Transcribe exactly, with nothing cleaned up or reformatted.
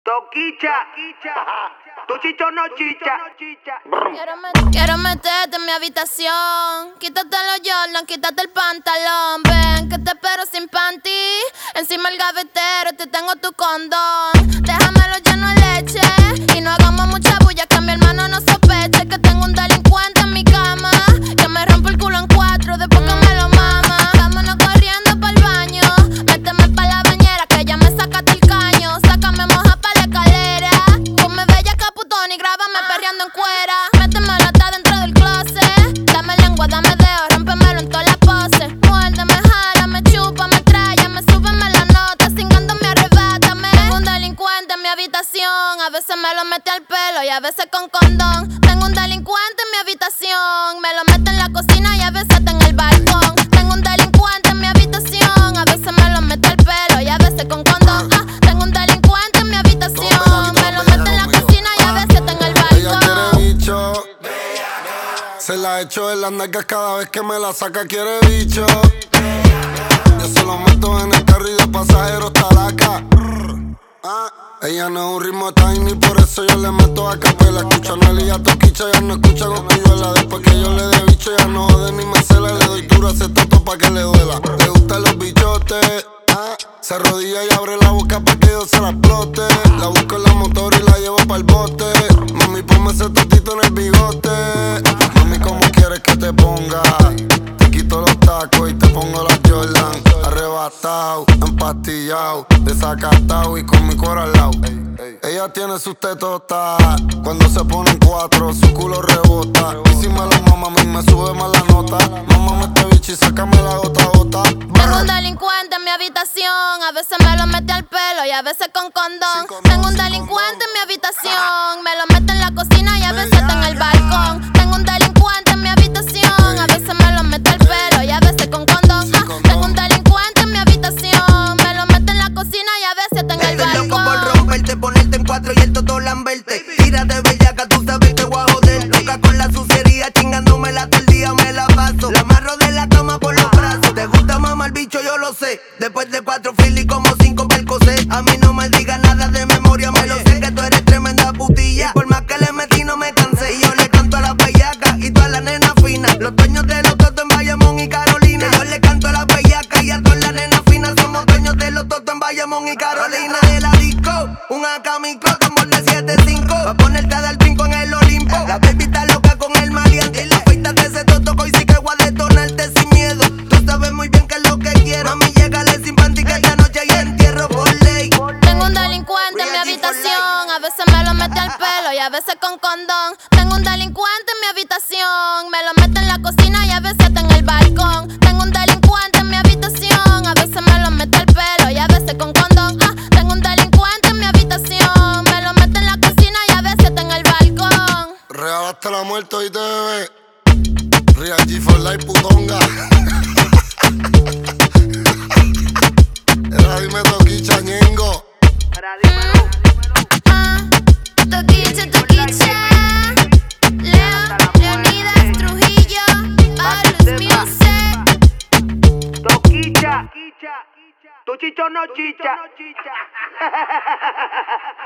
Toquicha, tu chicho no chicha. Quiero, met- quiero meterte en mi habitación. Quítate los Jordan, quítate el pantalón. Ven, que te espero sin panty. Encima el gavetero, te tengo tu condón. Déjamelo lleno de leche. Y no hagamos mucha bulla, que mi hermano no sospeche que tengo un delincuente en mi cama. Que me rompo el culo en cuatro después que me lo mama. Vámonos corriendo pa'l baño. Méteme pa' la bañera, que ya me sacaste el caño. Sácame moja pa' la escalera. Ponme bella caputón y grábame perreando en cuera. Métemelo hasta dentro del closet. Dame lengua, dame dedo, rómpemelo en todas las poses. Muérdeme, jálame, chúpame, tráyame, súbeme la nota. Cingándome, arrebátame. Tengo un delincuente en mi habitación. A veces me lo mete al pelo y a veces con condón. Tengo un delincuente en mi habitación. Me lo mete en la cocina y a veces está en el balcón. Tengo un delincuente en mi habitación. A veces me lo mete al pelo y a veces con condón. Ah, tengo un delincuente en mi habitación. Me lo mete en la cocina y a veces está en el Ella quiere balcón. bicho. Se la echo en las nalgas cada vez que me la saca, quiere bicho. Yo se lo meto en el carro y de pasajero está la acá. Ah, ella no es un ritmo tiny, por eso yo le meto a capela. Escucha a Nelly y a Toquicha, ya no escucha Cosculluela. Después que yo le dé bicho, ya no jode ni me cela. Le doy duro a ese toto pa' que le duela. Le gustan los bichotes. Ah, se arrodilla y abre la boca pa' que yo se la explote. La busco en la motor y la llevo pa'l bote. Mami, ponme ese totito en el bigote. Mami, ¿cómo quieres que te ponga? Te quito los tacos y te pongo las Jordan. Arrebatado, empastillado, desacatado y con mi cuero al lado. Ella tiene sus tetotas. Cuando se ponen cuatro, su culo rebota. Y si me lo mama, a mí me sube más la nota. Mámame este bicho y sácame la gota a gota. Tengo un delincuente en mi habitación. A veces me lo mete al pelo y a veces con condón. Tengo un delincuente en mi habitación. Me lo mete en la cocina y a veces está en el balcón. Tengo un delincuente en mi habitación. A veces me lo mete al pelo y a veces con condón. Ah, tengo un delincuente en mi habitación. Me lo mete en la cocina y a veces está en el Estoy loco por balcón. romperte, ponerte en cuatro y el toto lamberte. Tírate bellaca, tú sabes que voy a joder. Loca con la suciería, chingándomela todo el día me la paso. La amarro de la cama por los brazos. Te gusta mamá el bicho, yo lo sé. Después de cuatro filis como cinco percocé. A mí no me digas nada de memoria, me lo sé que tú eres tremenda putilla. Y por más que le metí no me cansé. Y yo le canto a las bellacas y todas las nenas finas. Los dueños de los totos en Bayamón y Carolina. Que yo le canto a las bellacas y a todas las nenas finas. Somos dueños de los totos en Bayamón y Carolina. De la disco, un A K mi con de siete cinco. Pa' ponerte a dar brinco en el Olimpo. La baby está loca con el maleante. La feita de ese toto que hoy sí que voy a detonarte sin miedo. Tú sabes muy bien que es lo que quiero. Mami, llégale sin panty que esta noche hay entierro por ley. Tengo un delincuente en mi habitación. A veces me lo mete al pelo y a veces con condón. Tengo un delincuente en mi habitación. Me lo mete en la cocina y a veces está en el balcón. Tengo un delincuente en mi habitación. A veces me lo mete al pelo y a veces con condón. Ah, tengo un delincuente en mi habitación. Me lo mete en la cocina y a veces está en el balcón. Real hasta la muerte y te bebé. Real G for life, putonga. Era dime Toquicha, ñengo. Ah, Toquicha, Toquicha. Leo, Leonidas, Trujillo, Paulus Music. Toquicha, tu chicho no chicha.